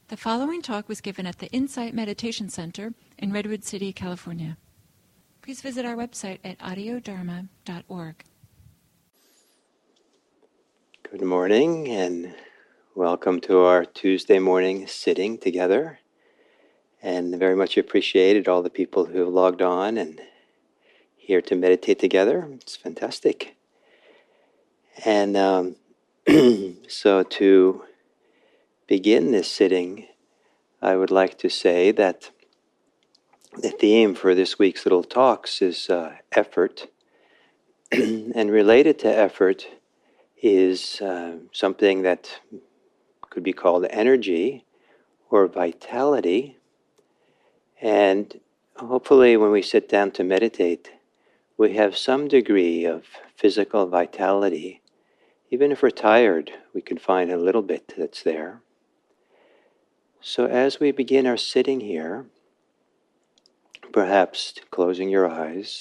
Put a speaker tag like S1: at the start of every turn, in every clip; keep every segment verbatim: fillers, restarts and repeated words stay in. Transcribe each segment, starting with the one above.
S1: The following talk was given at the Insight Meditation Center in Redwood City, California. Please visit our website at audio dharma dot org.
S2: Good morning and welcome to our Tuesday morning sitting together. And very much appreciated all the people who have logged on and here to meditate together. It's fantastic. And um, so to begin this sitting, I would like to say that the theme for this week's little talks is uh, effort. And related to effort is uh, something that could be called energy or vitality. And hopefully when we sit down to meditate, we have some degree of physical vitality. Even if we're tired, we can find a little bit that's there. So as we begin our sitting here, perhaps closing your eyes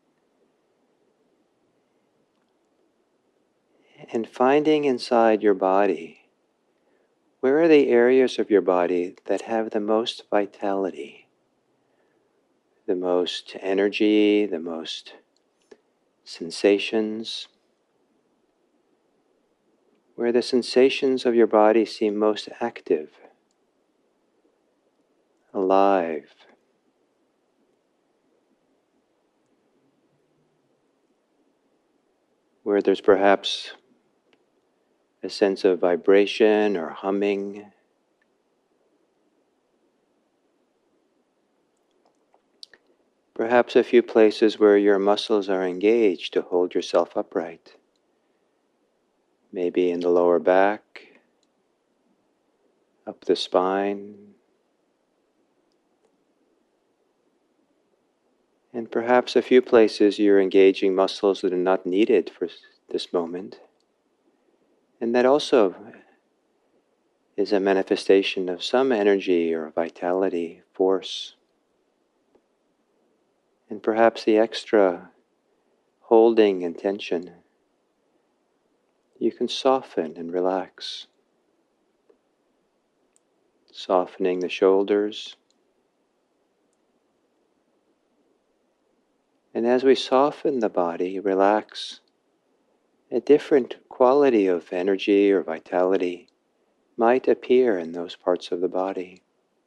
S2: and finding inside your body, where are the areas of your body that have the most vitality, the most energy, the most sensations, where the sensations of your body seem most active, alive. Where there's perhaps a sense of vibration or humming. Perhaps a few places where your muscles are engaged to hold yourself upright. Maybe in the lower back, up the spine. And perhaps a few places you're engaging muscles that are not needed for this moment. And that also is a manifestation of some energy or vitality, force. And perhaps the extra holding and tension, you can soften and relax. Softening the shoulders. And as we soften the body, relax, a different quality of energy or vitality might appear in those parts of the body.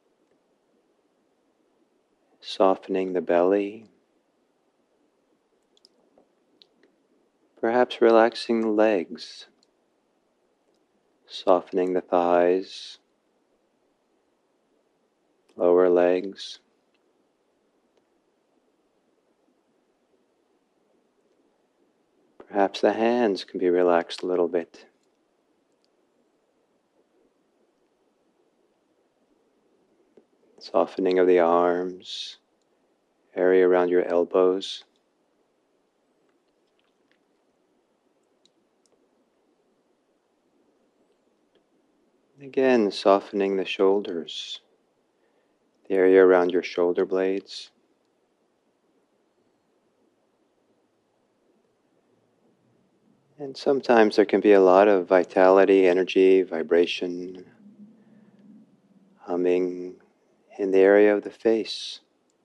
S2: Softening the belly. Perhaps relaxing the legs. Softening the thighs. Lower legs. Perhaps the hands can be relaxed a little bit. Softening of the arms, area around your elbows. Again, softening the shoulders, the area around your shoulder blades. And sometimes there can be a lot of vitality, energy, vibration, humming in the area of the face.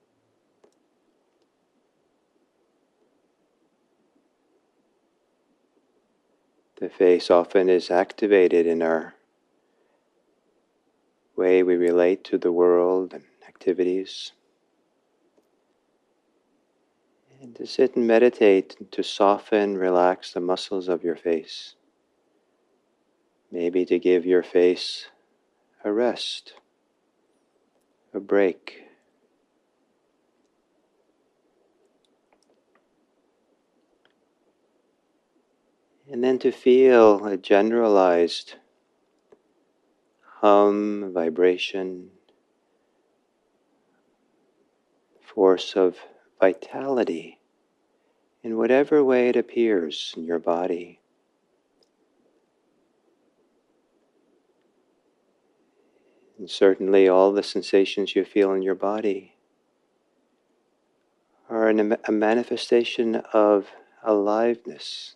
S2: The face often is activated in our way we relate to the world and activities. And to sit and meditate, and to soften, relax the muscles of your face. Maybe to give your face a rest, a break. And then to feel a generalized hum, vibration, force of vitality in whatever way it appears in your body. And certainly all the sensations you feel in your body are an, a manifestation of aliveness,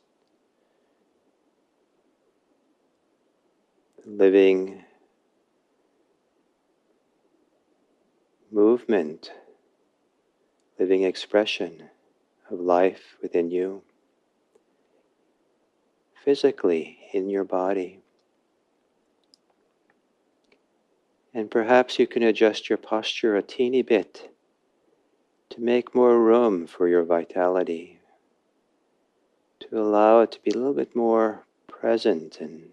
S2: living movement, living expression of life within you, physically in your body. And perhaps you can adjust your posture a teeny bit to make more room for your vitality, to allow it to be a little bit more present and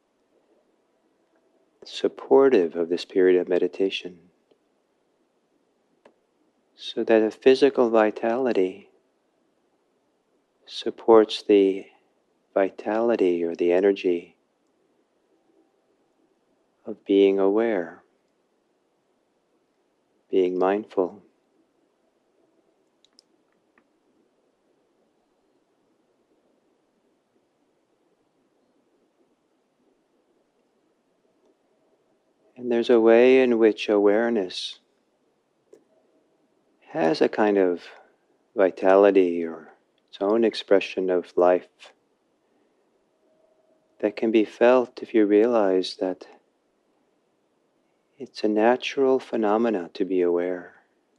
S2: supportive of this period of meditation, so that the physical vitality supports the vitality or the energy of being aware, being mindful. And there's a way in which awareness has a kind of vitality or its own expression of life that can be felt if you realize that it's a natural phenomena to be aware.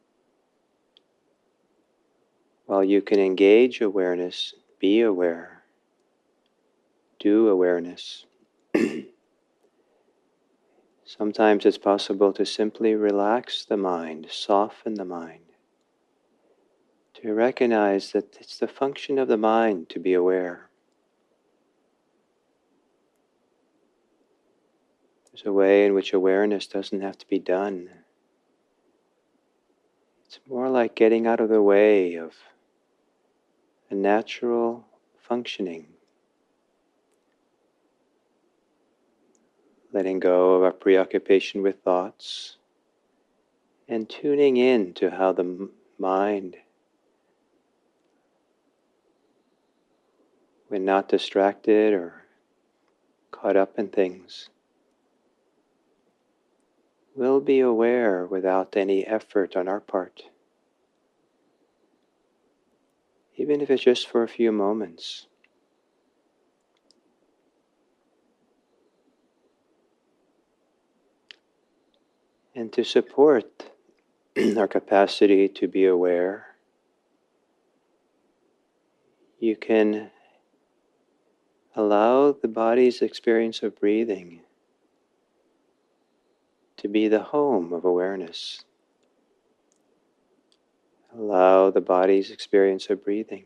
S2: While you can engage awareness, be aware, do awareness, sometimes it's possible to simply relax the mind, soften the mind, to recognize that it's the function of the mind to be aware. There's a way in which awareness doesn't have to be done. It's more like getting out of the way of a natural functioning, letting go of our preoccupation with thoughts and tuning in to how the m- mind, when not distracted or caught up in things, will be aware without any effort on our part, even if it's just for a few moments. And to support our capacity to be aware, you can allow the body's experience of breathing to be the home of awareness. Allow the body's experience of breathing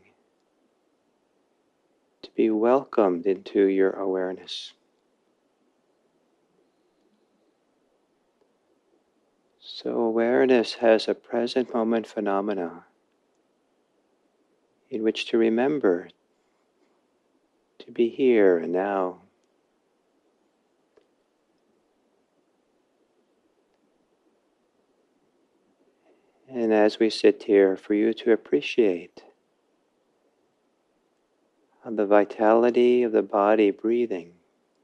S2: to be welcomed into your awareness. So awareness has a present moment phenomena in which to remember to be here and now. And as we sit here, for you to appreciate how the vitality of the body breathing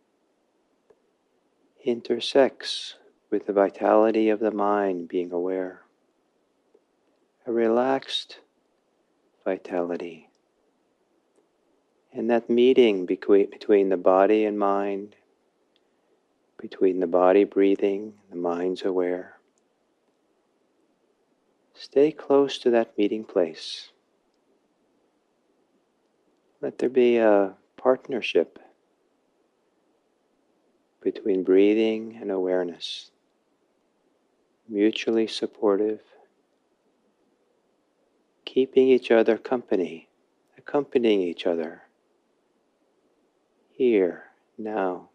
S2: intersects with the vitality of the mind being aware. A relaxed vitality. And that meeting between, between the body and mind, between the body breathing, the mind's aware. Stay close to that meeting place. Let there be a partnership between breathing and awareness, mutually supportive, keeping each other company, accompanying each other, here, now.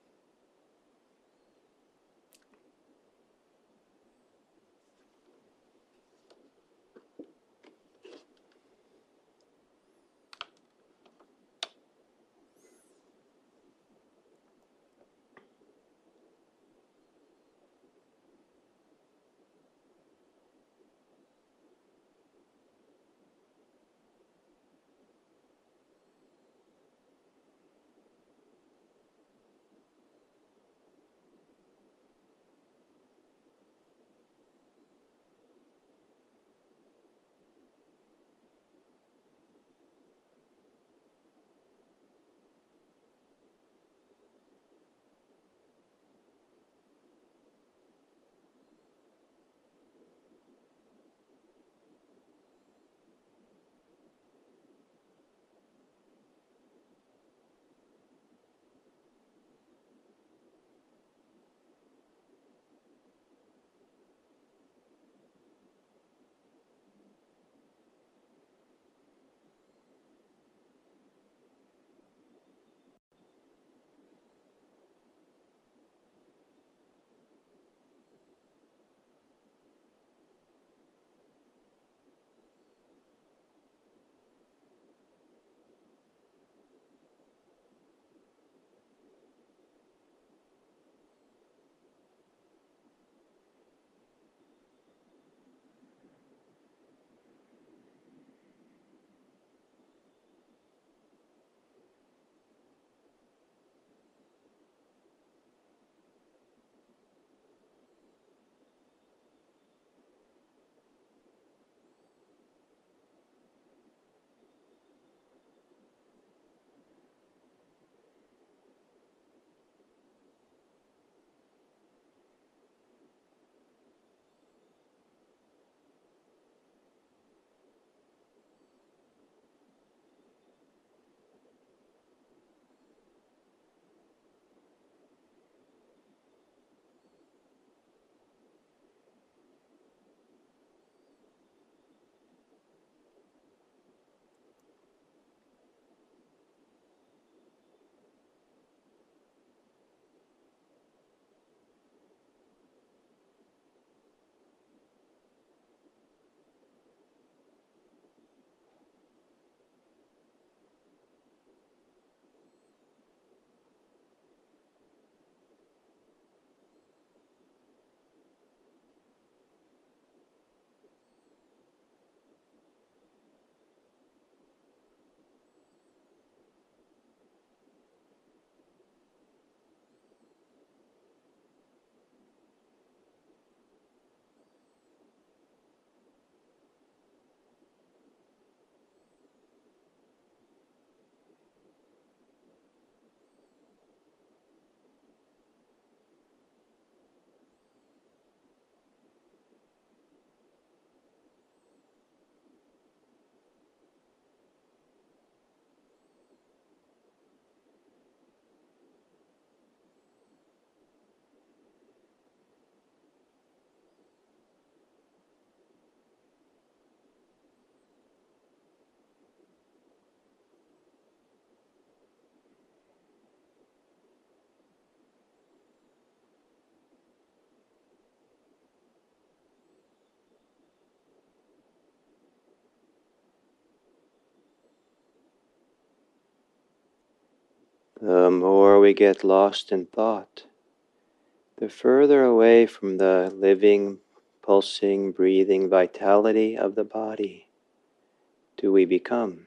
S2: the more we get lost in thought, the further away from the living, pulsing, breathing vitality of the body do we become.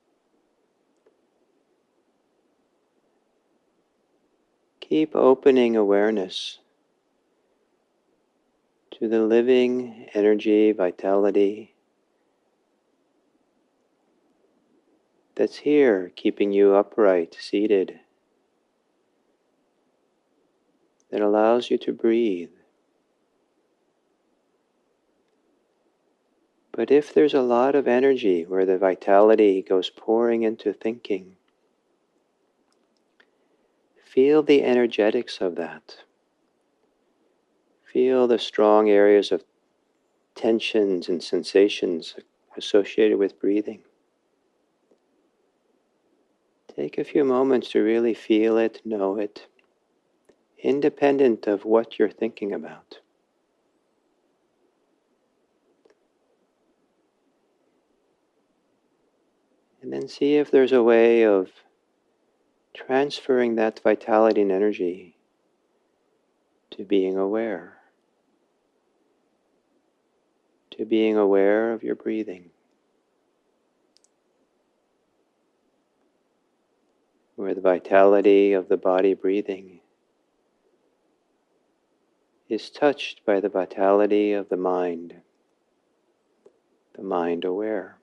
S2: Keep opening awareness to the living energy, vitality that's here, keeping you upright, seated, that allows you to breathe. But if there's a lot of energy where the vitality goes pouring into thinking, feel the energetics of that. Feel the strong areas of tensions and sensations associated with breathing. Take a few moments to really feel it, know it, independent of what you're thinking about. And then see if there's a way of transferring that vitality and energy to being aware. To being aware of your breathing. Where the vitality of the body breathing is touched by the vitality of the mind, the mind aware.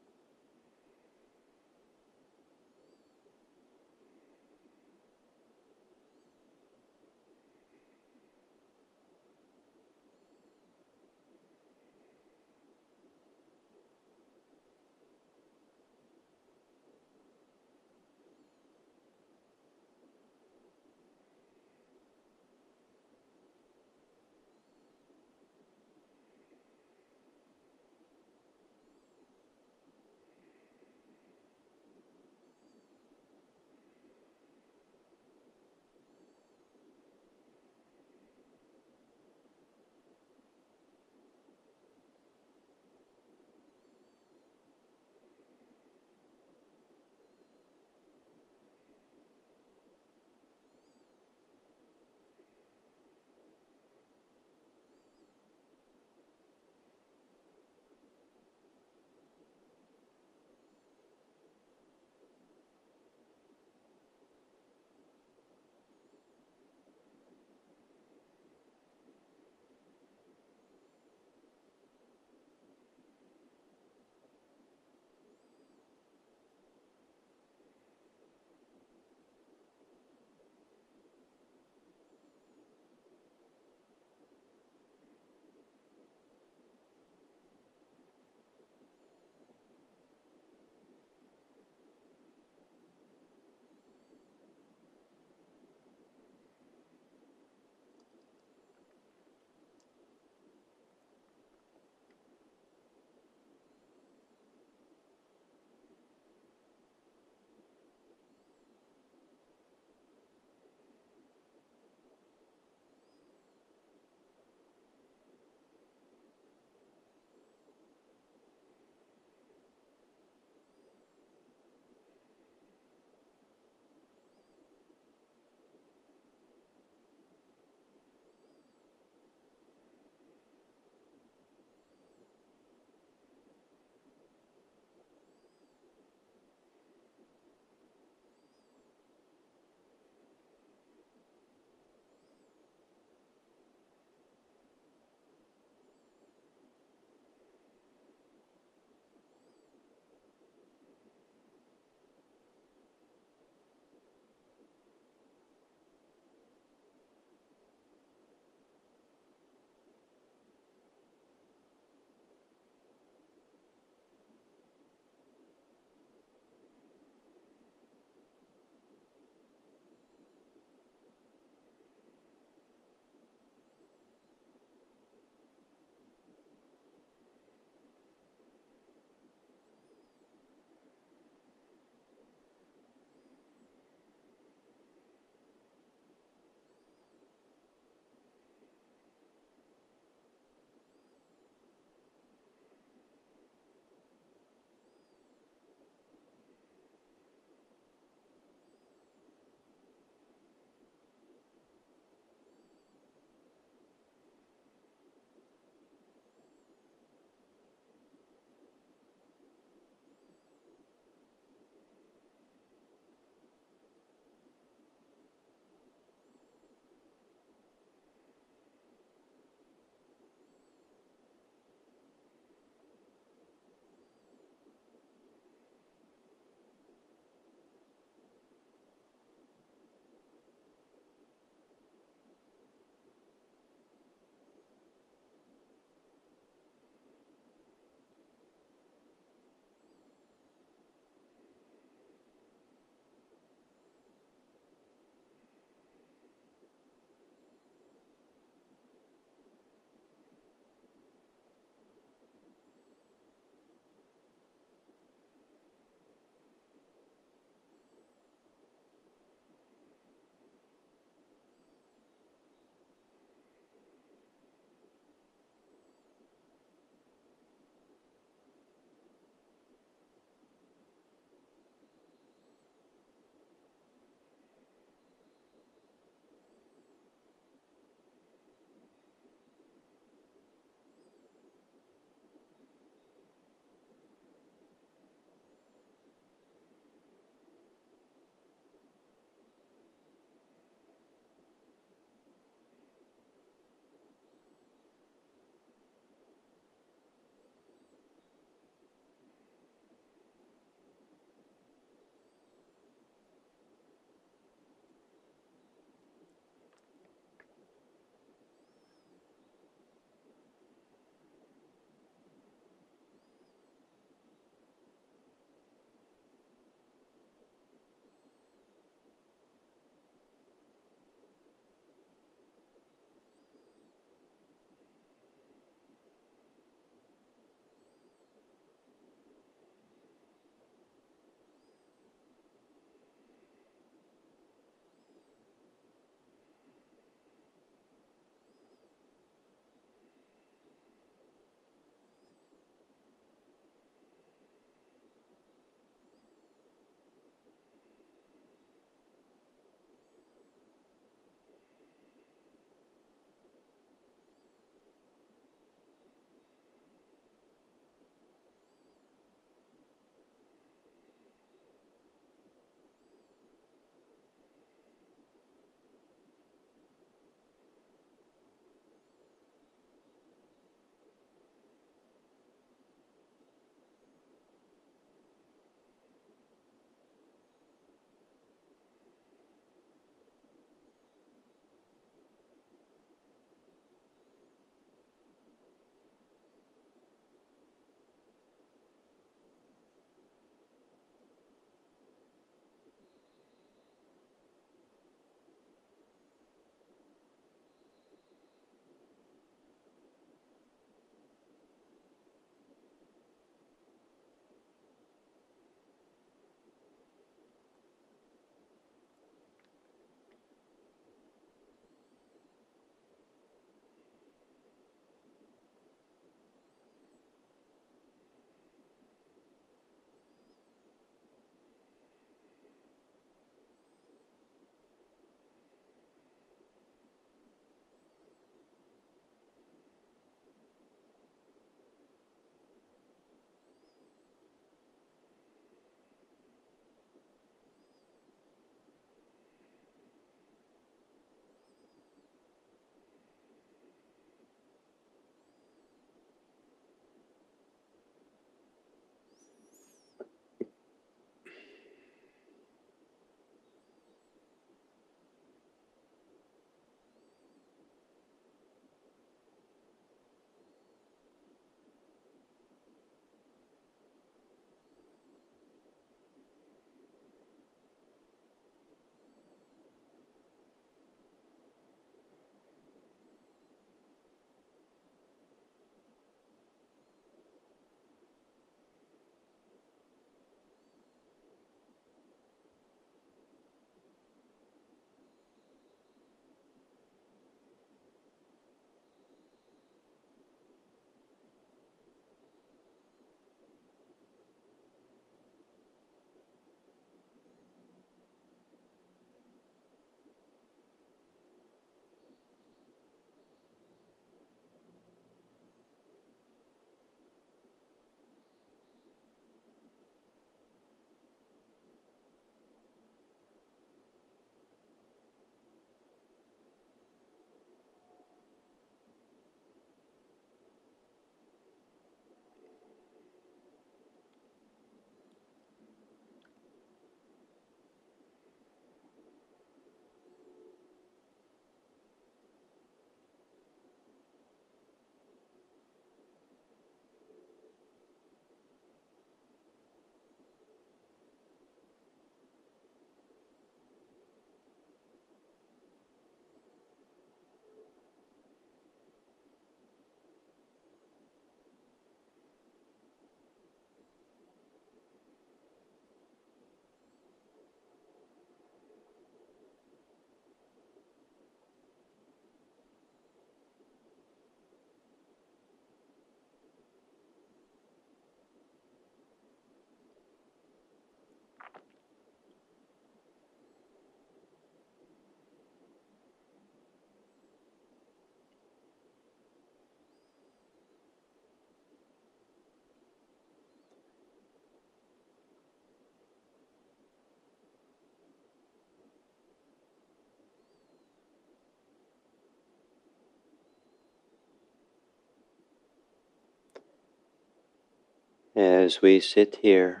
S2: as we sit here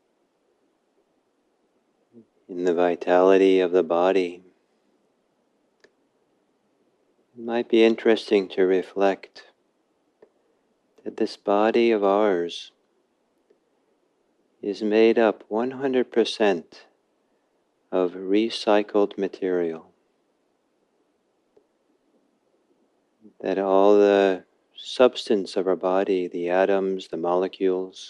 S2: in the vitality of the body, it might be interesting to reflect that this body of ours is made up one hundred percent of recycled material. That all the substance of our body, the atoms, the molecules,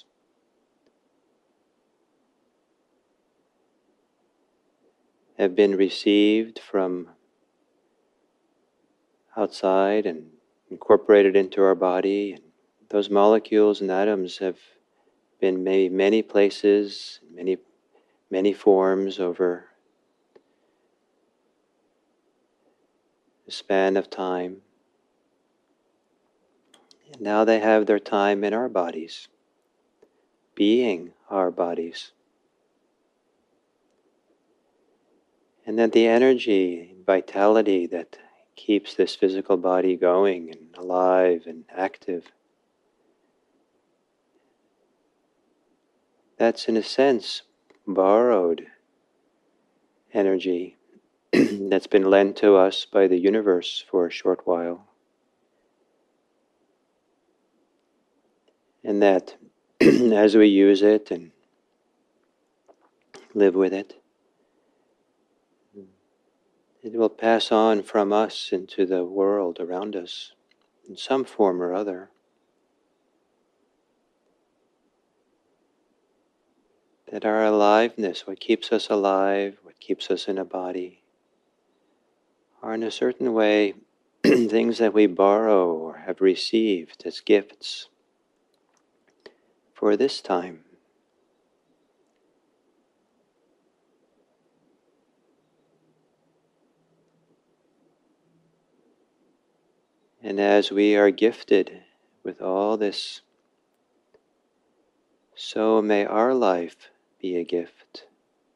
S2: have been received from outside and incorporated into our body. And those molecules and atoms have been made many places, many, many forms over the span of time. And now they have their time in our bodies, being our bodies. And that the energy, vitality that keeps this physical body going and alive and active, that's in a sense borrowed energy that's been lent to us by the universe for a short while. And that as we use it and live with it, it will pass on from us into the world around us in some form or other. That our aliveness, what keeps us alive, what keeps us in a body, are in a certain way things that we borrow or have received as gifts for this time. And as we are gifted with all this, so may our life be a gift.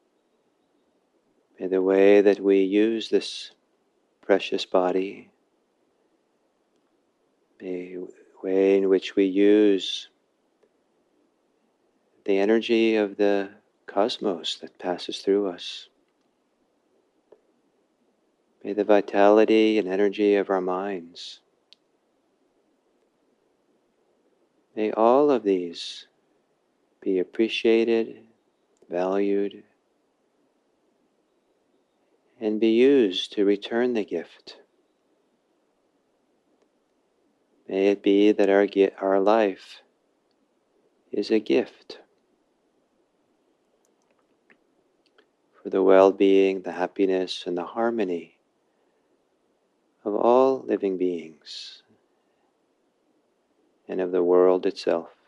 S2: May the way that we use this precious body, may the way in which we use the energy of the cosmos that passes through us, may the vitality and energy of our minds, may all of these be appreciated, valued, and be used to return the gift. May it be that our, our life is a gift for the well-being, the happiness, and the harmony of all living beings and of the world itself.